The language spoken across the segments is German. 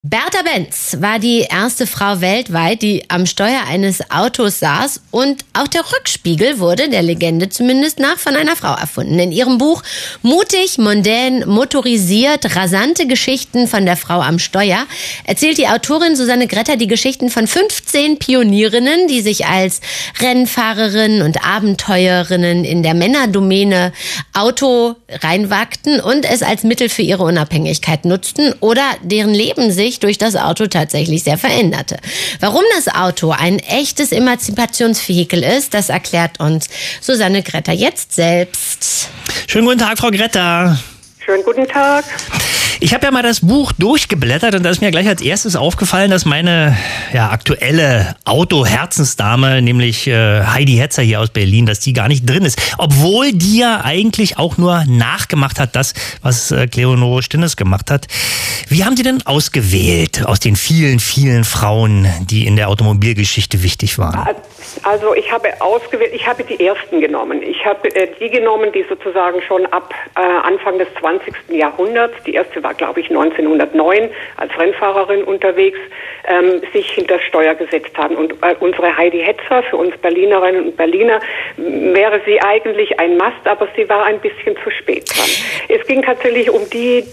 Bertha Benz war die erste Frau weltweit, die am Steuer eines Autos saß, und auch der Rückspiegel wurde, der Legende zumindest nach, von einer Frau erfunden. In ihrem Buch Mutig, mondän, motorisiert, rasante Geschichten von der Frau am Steuer erzählt die Autorin Susanne Gretter die Geschichten von 15 Pionierinnen, die sich als Rennfahrerinnen und Abenteurerinnen in der Männerdomäne Auto reinwagten und es als Mittel für ihre Unabhängigkeit nutzten oder deren Leben sich durch das Auto tatsächlich sehr veränderte. Warum das Auto ein echtes Emanzipationsvehikel ist, das erklärt uns Susanne Gretter jetzt selbst. Schönen guten Tag, Frau Gretter. Schönen guten Tag. Ich habe ja mal das Buch durchgeblättert und da ist mir gleich als erstes aufgefallen, dass meine aktuelle Auto-Herzensdame, nämlich Heidi Hetzer hier aus Berlin, dass die gar nicht drin ist. Obwohl die ja eigentlich auch nur nachgemacht hat, das, was Cleonore Stinnes gemacht hat. Wie haben Sie denn ausgewählt aus den vielen, vielen Frauen, die in der Automobilgeschichte wichtig waren? Also ich habe die ersten genommen. Ich habe die genommen, die sozusagen schon ab Anfang des 20. Jahrhunderts, die erste war, glaube ich, 1909 als Rennfahrerin unterwegs, sich hinter Steuer gesetzt haben. Und unsere Heidi Hetzer, für uns Berlinerinnen und Berliner, wäre sie eigentlich ein Must, aber sie war ein bisschen zu spät dran. Es ging tatsächlich um die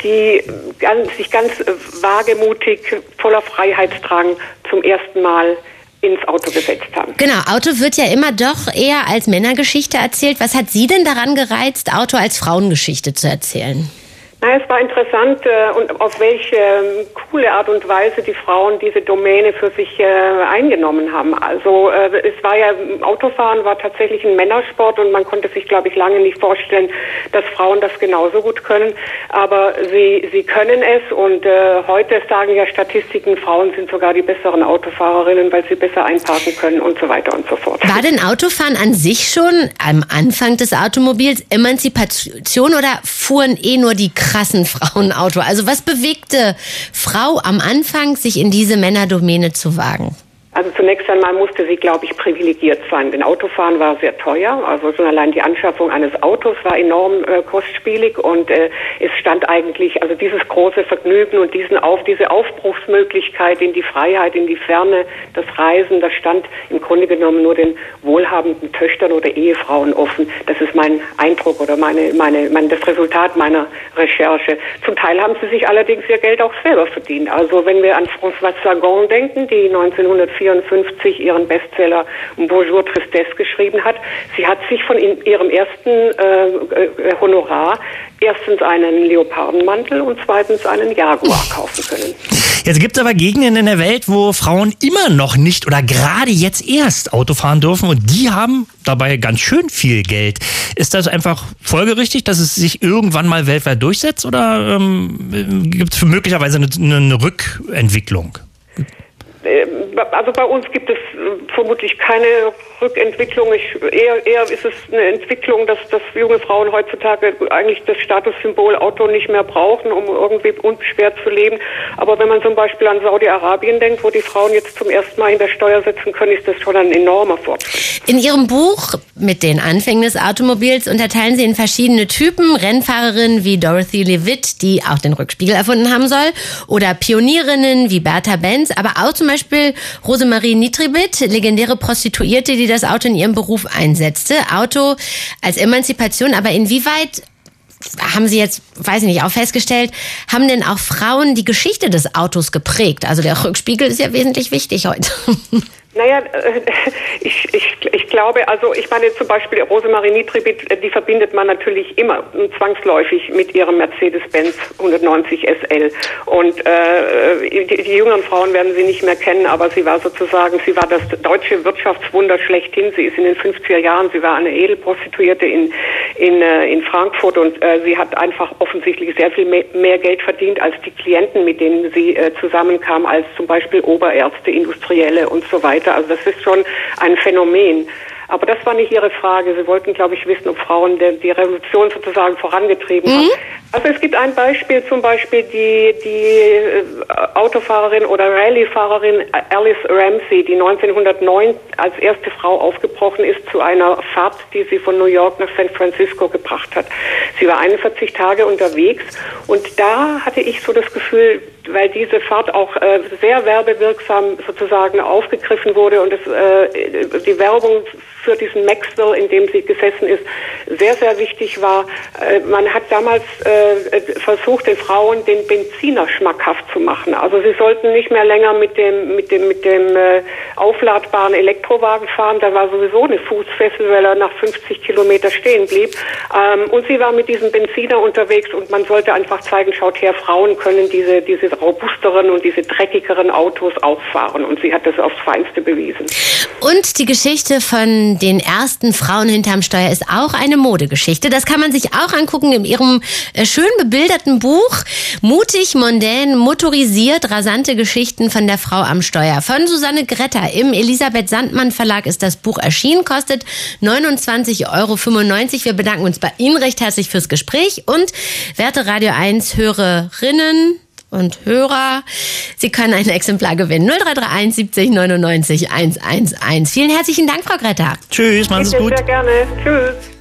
sich ganz wagemutig, voller Freiheitsdrang zum ersten Mal ins Auto gesetzt haben. Genau, Auto wird ja immer doch eher als Männergeschichte erzählt. Was hat Sie denn daran gereizt, Auto als Frauengeschichte zu erzählen? Na, es war interessant und auf welche coole Art und Weise die Frauen diese Domäne für sich eingenommen haben. Also es war ja, Autofahren war tatsächlich ein Männersport und man konnte sich, glaube ich, lange nicht vorstellen, dass Frauen das genauso gut können. Aber sie können es und heute sagen ja Statistiken, Frauen sind sogar die besseren Autofahrerinnen, weil sie besser einparken können und so weiter und so fort. War denn Autofahren an sich schon am Anfang des Automobils Emanzipation oder fuhren nur die krassen Frauenauto? Also was bewegte Frau am Anfang, sich in diese Männerdomäne zu wagen? Also zunächst einmal musste sie, glaube ich, privilegiert sein. Denn Autofahren war sehr teuer. Also schon allein die Anschaffung eines Autos war enorm kostspielig. Und es stand eigentlich, also dieses große Vergnügen und diese Aufbruchsmöglichkeit in die Freiheit, in die Ferne, das Reisen, das stand im Grunde genommen nur den wohlhabenden Töchtern oder Ehefrauen offen. Das ist mein Eindruck oder das Resultat meiner Recherche. Zum Teil haben sie sich allerdings ihr Geld auch selber verdient. Also wenn wir an Françoise Sagan denken, die 1954 ihren Bestseller Bonjour Tristesse geschrieben hat. Sie hat sich von ihrem ersten Honorar erstens einen Leopardenmantel und zweitens einen Jaguar kaufen können. Jetzt gibt es aber Gegenden in der Welt, wo Frauen immer noch nicht oder gerade jetzt erst Auto fahren dürfen und die haben dabei ganz schön viel Geld. Ist das einfach folgerichtig, dass es sich irgendwann mal weltweit durchsetzt oder gibt es möglicherweise eine Rückentwicklung? Also bei uns gibt es vermutlich keine Rückentwicklung. Eher ist es eine Entwicklung, dass junge Frauen heutzutage eigentlich das Statussymbol Auto nicht mehr brauchen, um irgendwie unbeschwert zu leben. Aber wenn man zum Beispiel an Saudi-Arabien denkt, wo die Frauen jetzt zum ersten Mal in der Steuer sitzen können, ist das schon ein enormer Fortschritt. In Ihrem Buch mit den Anfängen des Automobils unterteilen Sie in verschiedene Typen. Rennfahrerinnen wie Dorothy Levitt, die auch den Rückspiegel erfunden haben soll, oder Pionierinnen wie Bertha Benz, aber auch zum Beispiel Rosemarie Nitribit, legendäre Prostituierte, die das Auto in ihrem Beruf einsetzte. Auto als Emanzipation, aber inwieweit haben Sie jetzt, weiß ich nicht, auch festgestellt, haben denn auch Frauen die Geschichte des Autos geprägt? Also der Rückspiegel ist ja wesentlich wichtig heute. Naja, ich glaube, also ich meine zum Beispiel Rosemarie Nitribit, die verbindet man natürlich immer zwangsläufig mit ihrem Mercedes-Benz 190 SL. Und die jüngeren Frauen werden sie nicht mehr kennen, aber sie war das deutsche Wirtschaftswunder schlechthin. Sie ist in den 50er Jahren, sie war eine Edelprostituierte in Frankfurt und sie hat einfach offensichtlich sehr viel mehr Geld verdient als die Klienten, mit denen sie zusammenkam, als zum Beispiel Oberärzte, Industrielle und so weiter. Also das ist schon ein Phänomen. Aber das war nicht Ihre Frage. Sie wollten, glaube ich, wissen, ob Frauen die Revolution sozusagen vorangetrieben haben. Also es gibt ein Beispiel, zum Beispiel die Autofahrerin oder Rallye-Fahrerin Alice Ramsey, die 1909 als erste Frau aufgebrochen ist zu einer Fahrt, die sie von New York nach San Francisco gebracht hat. Sie war 41 Tage unterwegs und da hatte ich so das Gefühl, weil diese Fahrt auch sehr werbewirksam sozusagen aufgegriffen wurde und die Werbung für diesen Maxwell, in dem sie gesessen ist, sehr, sehr wichtig war. Man hat damals versucht, den Frauen den Benziner schmackhaft zu machen. Also sie sollten nicht mehr länger mit dem aufladbaren Elektrowagen fahren. Da war sowieso eine Fußfessel, weil er nach 50 Kilometer stehen blieb. Und sie war mit diesem Benziner unterwegs und man sollte einfach zeigen, schaut her, Frauen können diese robusteren und diese dreckigeren Autos auch fahren. Und sie hat das aufs Feinste bewiesen. Und die Geschichte von den ersten Frauen hinterm Steuer ist auch eine Modegeschichte. Das kann man sich auch angucken in ihrem schön bebilderten Buch. Mutig, mondän, motorisiert, rasante Geschichten von der Frau am Steuer. Von Susanne Gretter im Elisabeth Sandmann Verlag ist das Buch erschienen, kostet 29,95 €. Wir bedanken uns bei Ihnen recht herzlich fürs Gespräch und werte Radio 1 Hörerinnen und Hörer, Sie können ein Exemplar gewinnen. 0331 70 99 111. Vielen herzlichen Dank, Frau Gretter. Tschüss, machen Sie es gut. Sehr gerne. Tschüss.